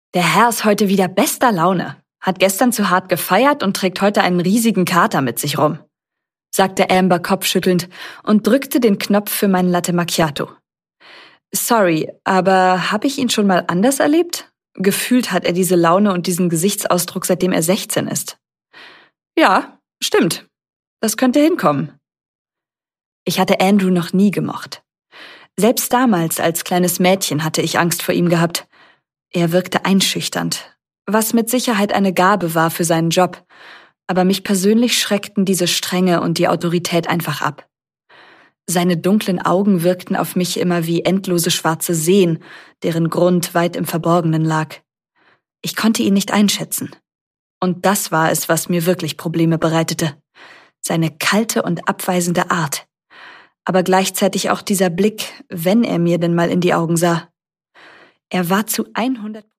Der Herr ist heute wieder bester Laune, hat gestern zu hart gefeiert und trägt heute einen riesigen Kater mit sich rum, sagte Amber kopfschüttelnd und drückte den Knopf für meinen Latte Macchiato. Sorry, aber habe ich ihn schon mal anders erlebt? Gefühlt hat er diese Laune und diesen Gesichtsausdruck, seitdem er 16 ist. Ja, stimmt. Das könnte hinkommen. Ich hatte Andrew noch nie gemocht. Selbst damals als kleines Mädchen hatte ich Angst vor ihm gehabt. Er wirkte einschüchternd, was mit Sicherheit eine Gabe war für seinen Job. Aber mich persönlich schreckten diese Strenge und die Autorität einfach ab. Seine dunklen Augen wirkten auf mich immer wie endlose schwarze Seen, deren Grund weit im Verborgenen lag. Ich konnte ihn nicht einschätzen. Und das war es, was mir wirklich Probleme bereitete. Seine kalte und abweisende Art. Aber gleichzeitig auch dieser Blick, wenn er mir denn mal in die Augen sah. Er war zu 100